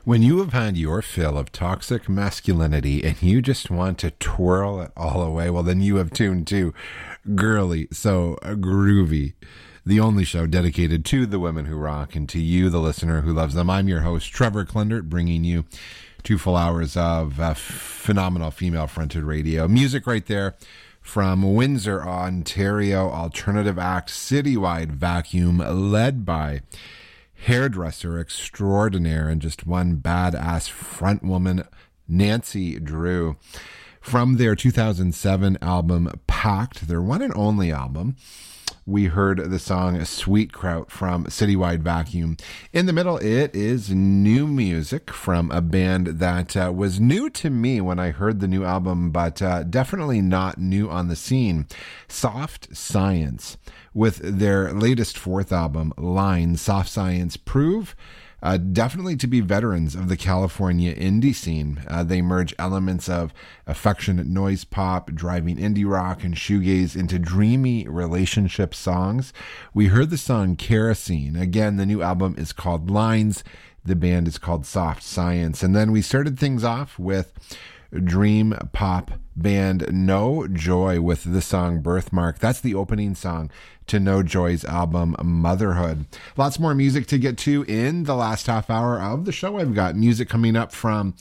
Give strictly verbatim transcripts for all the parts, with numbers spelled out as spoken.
When you have had your fill of toxic masculinity and you just want to twirl it all away, well, then you have tuned to Girly So Groovy, the only show dedicated to the women who rock and to you, the listener who loves them. I'm your host, Trevor Klendert, bringing you two full hours of uh, phenomenal female-fronted radio. Music right there from Windsor, Ontario, alternative act Citywide Vacuum, led by hairdresser extraordinaire and just one badass front woman, Nancy Drew. From their two thousand seven album Pact, their one and only album, we heard the song Sweet Kraut from Citywide Vacuum. In the middle, it is new music from a band that uh, was new to me when I heard the new album, but uh, definitely not new on the scene. Soft Science, with their latest fourth album, Line. Soft Science prove Uh, definitely to be veterans of the California indie scene. Uh, they merge elements of affectionate noise pop, driving indie rock, and shoegaze into dreamy relationship songs. We heard the song Kerosene. Again, the new album is called Lines. The band is called Soft Science. And then we started things off with dream pop band No Joy with the song Birthmark. That's the opening song to No Joy's album Motherhood. Lots more music to get to in the last half hour of the show. I've got music coming up from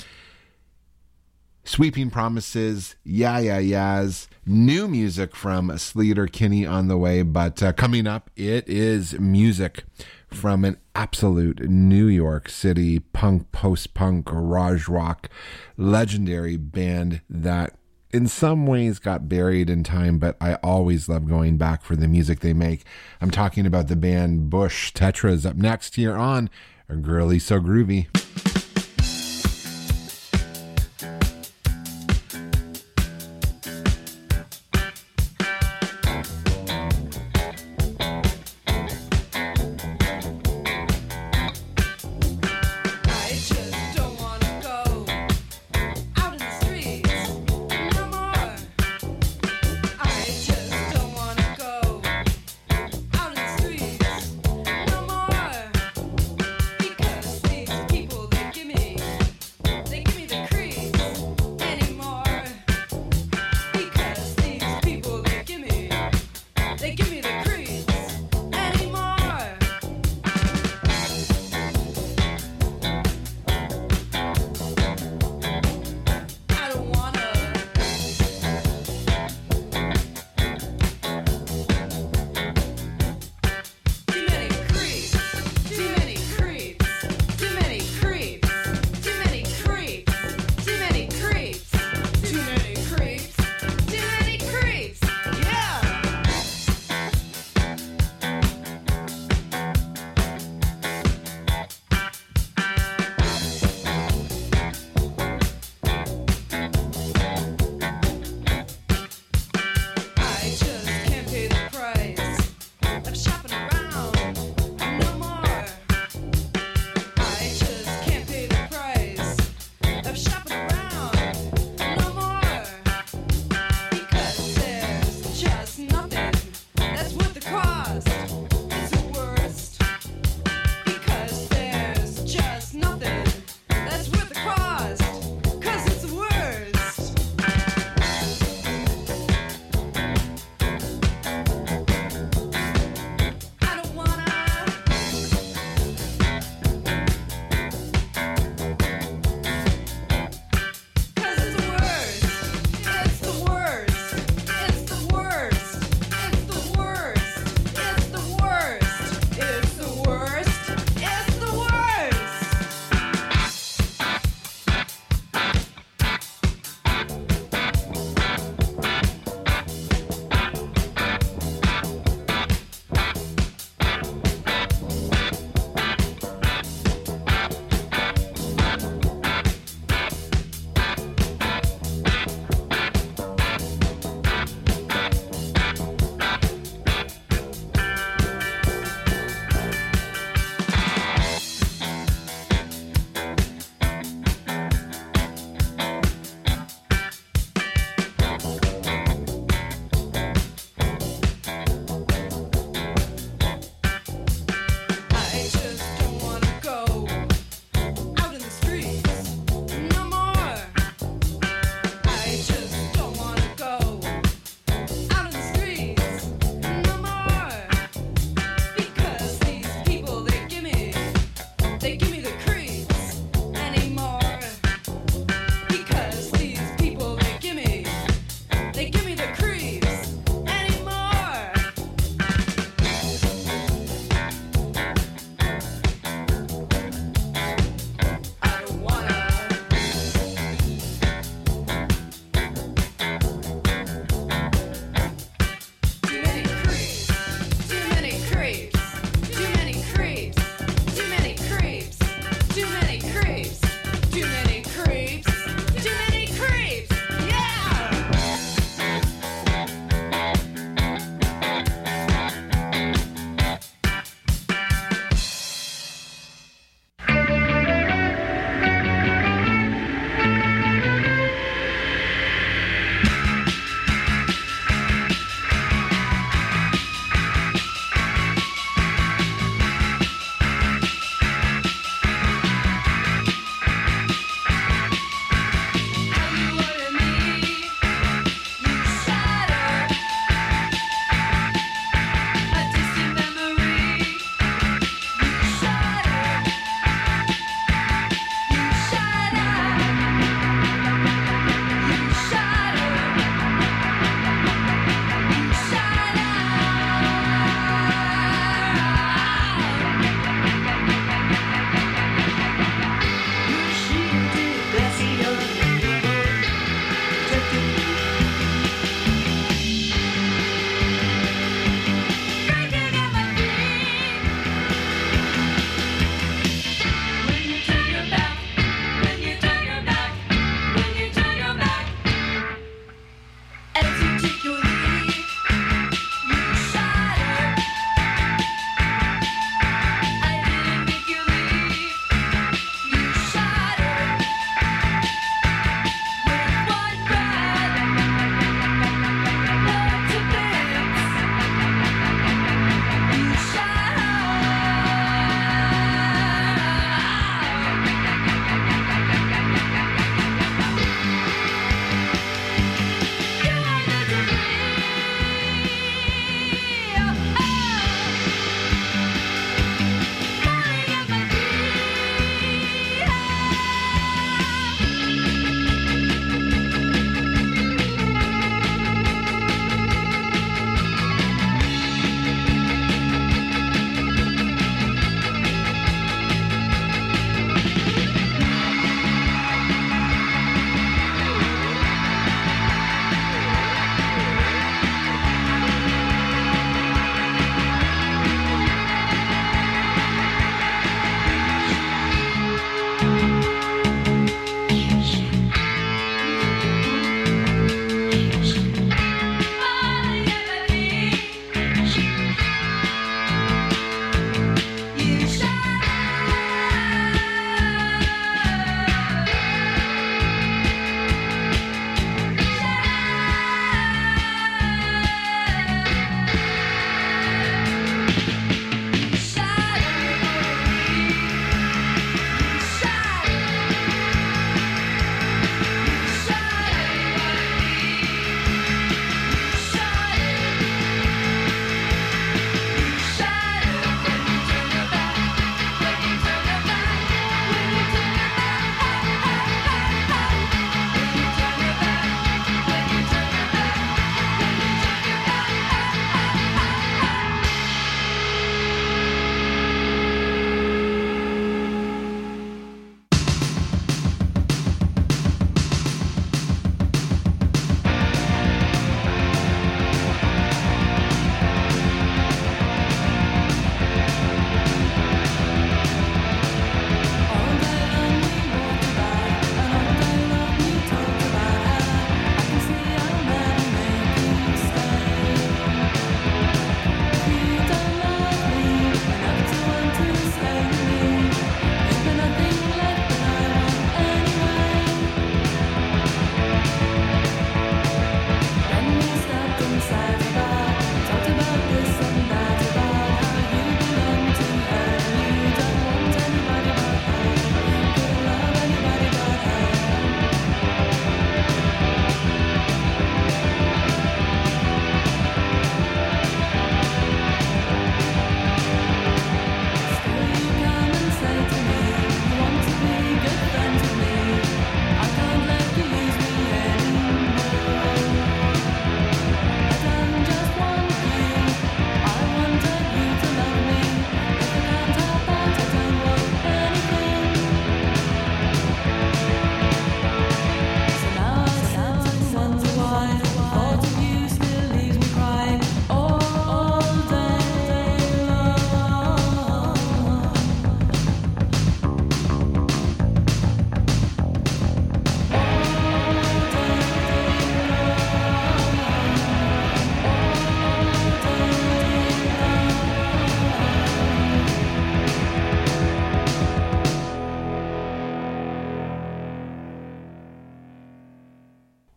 Sweeping Promises, Yeah Yeah Yeahs, new music from Sleater Kinney on the way, but uh, coming up, it is music from an absolute New York City punk, post-punk, garage rock, legendary band that in some ways got buried in time, but I always love going back for the music they make. I'm talking about the band Bush. Tetra is up next here on Girly So Groovy. People they give me the creeps anymore. Because these people, they give me, they give me the creeps anymore. I don't wanna. Too many creeps, too many creeps, too many creeps, too many creeps.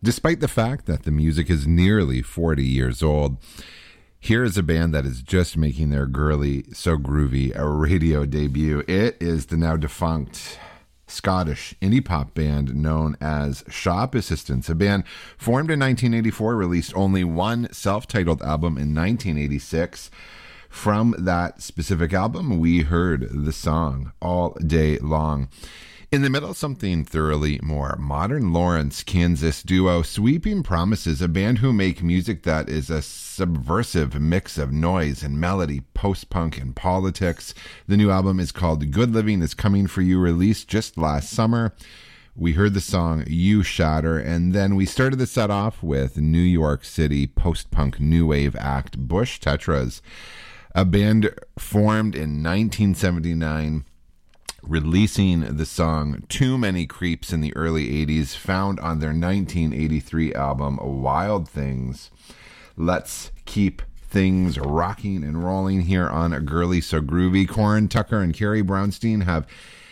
Despite the fact that the music is nearly forty years old, here is a band that is just making their Girly So Groovy a radio debut. It is the now defunct Scottish indie pop band known as Shop Assistants, a band formed in nineteen eighty-four, released only one self-titled album in nineteen eighty-six. From that specific album, we heard the song All Day Long. In the middle, something thoroughly more modern. Lawrence, Kansas duo Sweeping Promises, a band who make music that is a subversive mix of noise and melody, post-punk and politics. The new album is called Good Living Is Coming For You, released just last summer. We heard the song You Shatter, and then we started the set off with New York City post-punk new wave act Bush Tetras, a band formed in nineteen seventy-nine, releasing the song Too Many Creeps in the early eighties, found on their nineteen eighty-three album Wild Things. Let's keep things rocking and rolling here on A Girly So Groovy. Corin Tucker and Carrie Brownstein have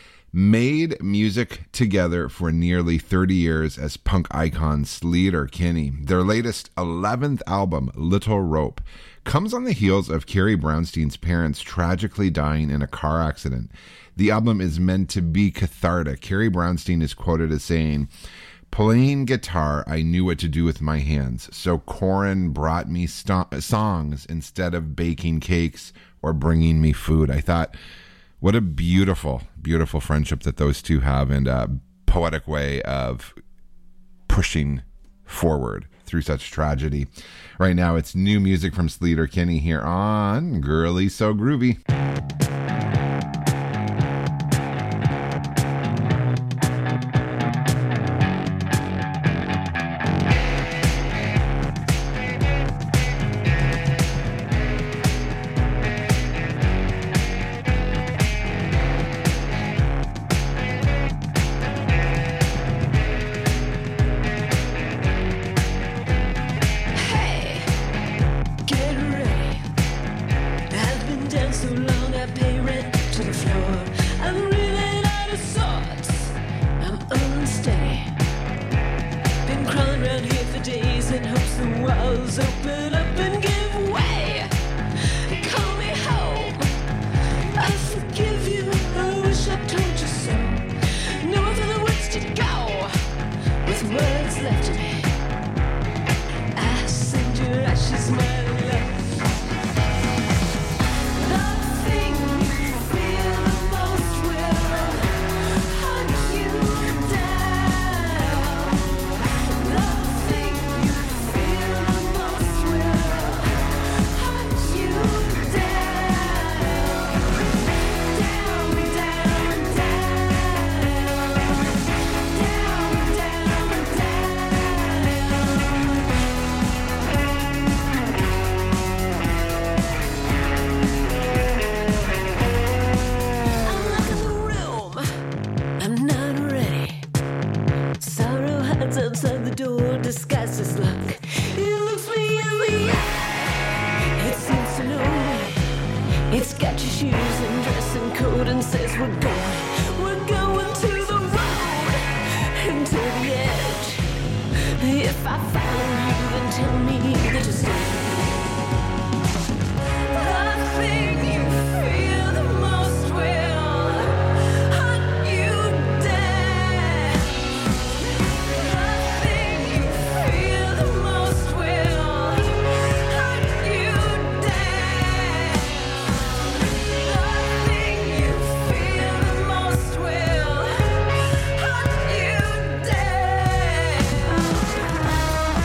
made music together for nearly thirty years as punk icon Sleater-Kinney. Their latest eleventh album, Little Rope, comes on the heels of Carrie Brownstein's parents tragically dying in a car accident. The album is meant to be cathartic. Carrie Brownstein is quoted as saying, "Playing guitar, I knew what to do with my hands, so Corin brought me st- songs instead of baking cakes or bringing me food." I thought, what a beautiful, beautiful friendship that those two have, and a poetic way of pushing forward through such tragedy. Right now, it's new music from Sleater-Kinney here on Girly So Groovy. Will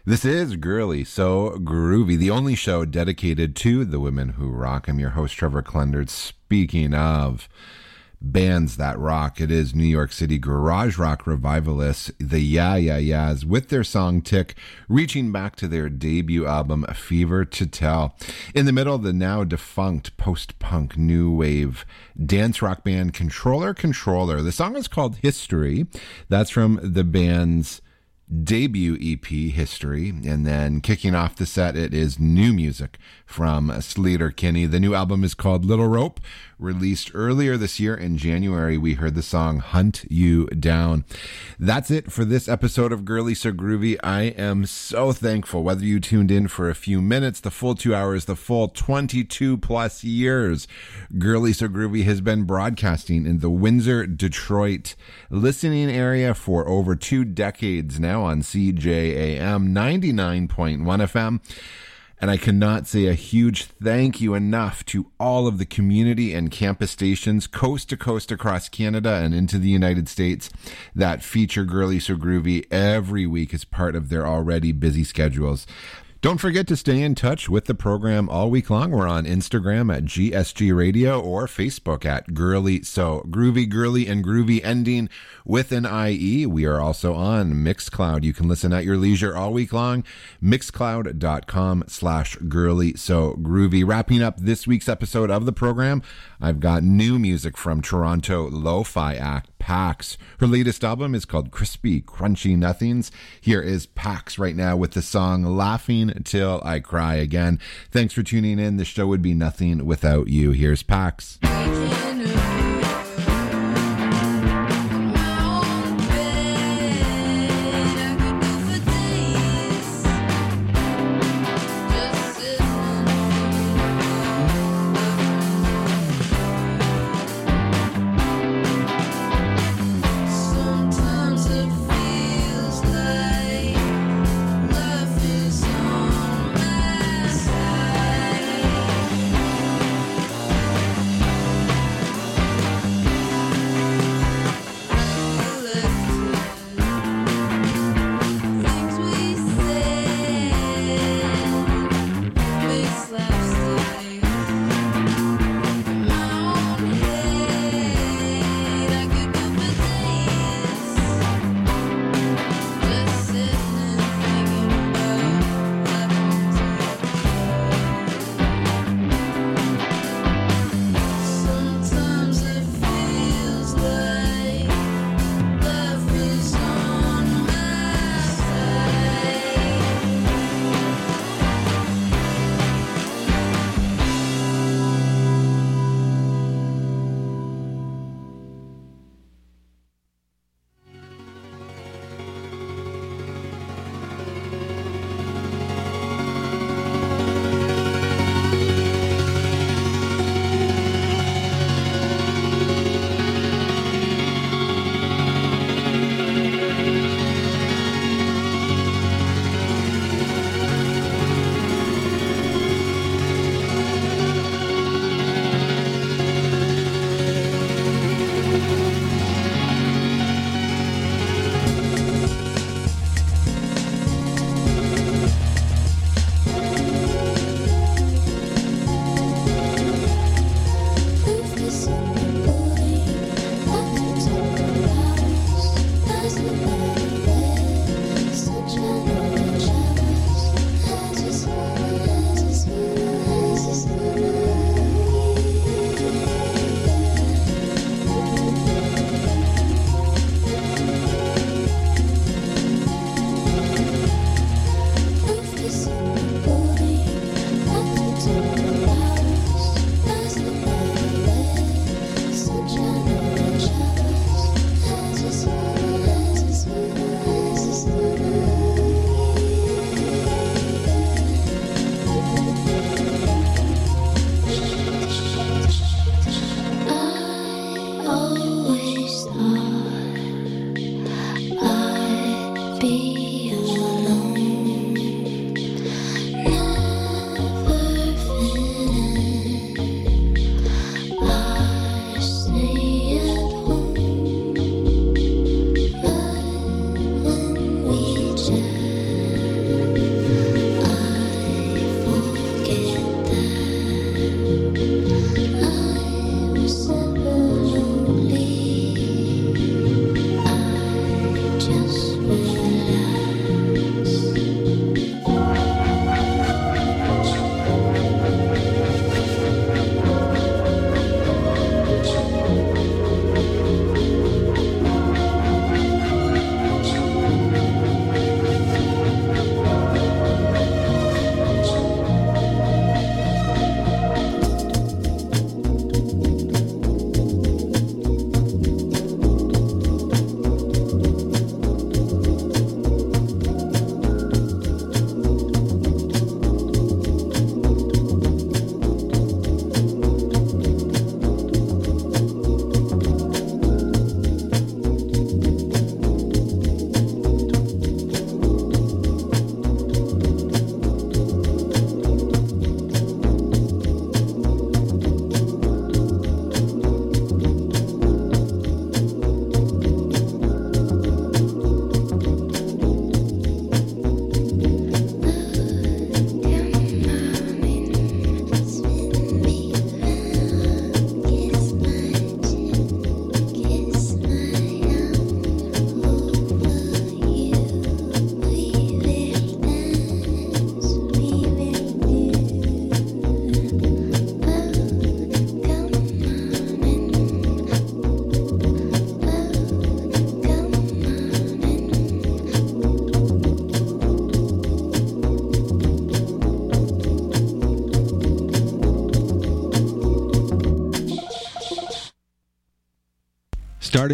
This is Girly So Groovy, the only show dedicated to the women who rock. I'm your host, Trevor Klendert. Speaking of bands that rock, it is New York City garage rock revivalists, the Yeah Yeah Yeahs, with their song Tick, reaching back to their debut album, Fever to Tell. In the middle, the now defunct post-punk new wave dance rock band Controller Controller. The song is called History. That's from the band's debut E P, History. And then kicking off the set, it is new music from Sleater Kinney. The new album is called Little Rope, released earlier this year in January. We heard the song Hunt You Down. That's it for this episode of Girly So Groovy. I am so thankful whether you tuned in for a few minutes, the full two hours, the full twenty-two plus years. Girly So Groovy has been broadcasting in the Windsor, Detroit listening area for over two decades now on C J A M ninety-nine point one F M. And I cannot say a huge thank you enough to all of the community and campus stations coast to coast across Canada and into the United States that feature Girly So Groovy every week as part of their already busy schedules. Don't forget to stay in touch with the program all week long. We're on Instagram at G S G Radio or Facebook at Girly So Groovy, Girly and Groovy ending with an I E. We are also on Mixcloud. You can listen at your leisure all week long. Mixcloud.com slash Girly So Groovy. Wrapping up this week's episode of the program, I've got new music from Toronto lo-fi act Pax. Her latest album is called Crispy Crunchy Nothings. Here is Pax right now with the song Laughing Till I Cry Again. Thanks for tuning in. The show would be nothing without you. Here's Pax. Thank you.